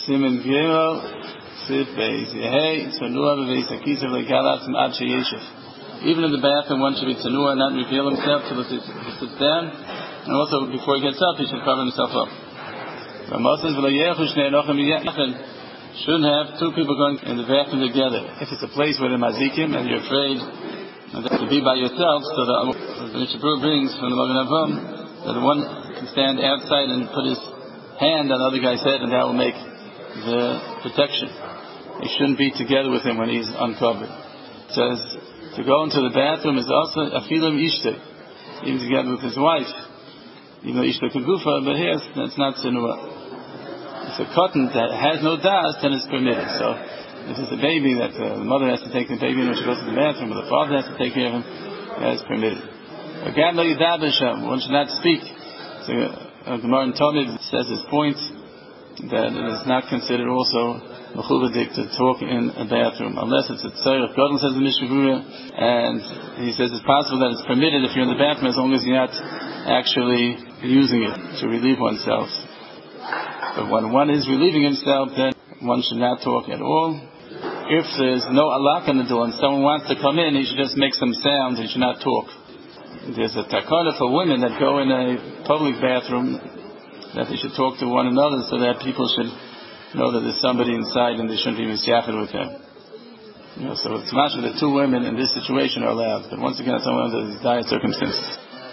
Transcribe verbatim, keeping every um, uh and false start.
Simen Gimel, Sif Beis Yehei, Tzanua Beis Akisav Legalat Ad Sheyeshev. Even in the bathroom, one should be tzanua, not reveal himself till he sits down, and also before he gets up, he should cover himself up. Shouldn't have two people going in the bathroom together. If it's a place where they're mazikim and you're afraid to be by yourself, so the Mishnah Berurah brings from the Magen Avraham that one can stand outside and put his hand on the other guy's head, and that will make the protection. He shouldn't be together with him when he's uncovered. It says to go into the bathroom is also afilim ishte, even together with his wife. Even though ishte kagufa, but here that's not sinua. It's a cotton that has no das, then it's permitted. So if it's a baby that uh, the mother has to take the baby when she goes to the bathroom, or the father has to take care of him, that is permitted. Again, one should not speak. So uh, the Gemara in Talmud says his point that it is not considered also mechubadik to talk in a bathroom unless it's a tzarech gadol, says the Mishnah Berurah, and he says it's possible that it's permitted if you're in the bathroom as long as you're not actually using it to relieve oneself. But when one is relieving himself, then one should not talk at all. If there's no alak on the door and someone wants to come in, he should just make some sound. He should not talk. There's a takana for women that go in a public bathroom that they should talk to one another so that people should know that there's somebody inside and they shouldn't be misyachid with them. You know, so it's much that two women in this situation are allowed. But once again, it's only under these dire circumstances.